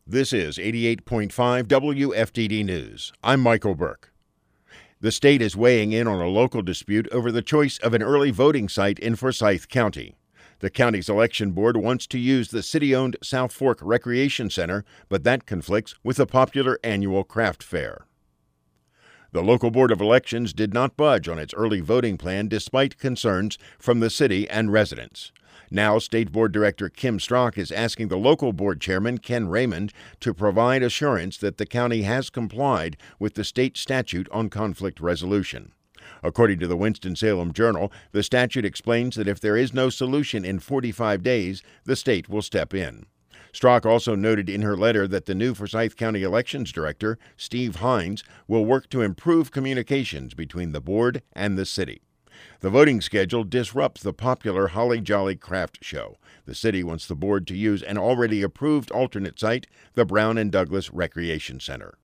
This is 88.5 WFDD News. I'm Michael Burke. The state is weighing in on a local dispute over the choice of an early voting site in Forsyth County. The county's election board wants to use the city-owned South Fork Recreation Center, but that conflicts with the popular annual craft fair. The local board of elections did not budge on its early voting plan despite concerns from the city and residents. Now, State Board Director Kim Strock is asking the local board chairman, Ken Raymond, to provide assurance that the county has complied with the state statute on conflict resolution. According to the Winston-Salem Journal, the statute explains that if there is no solution in 45 days, the state will step in. Strock also noted in her letter that the new Forsyth County Elections Director, Steve Hines, will work to improve communications between the board and the city. The voting schedule disrupts the popular Holly Jolly Craft Show. The city wants the board to use an already approved alternate site, the Brown and Douglas Recreation Center.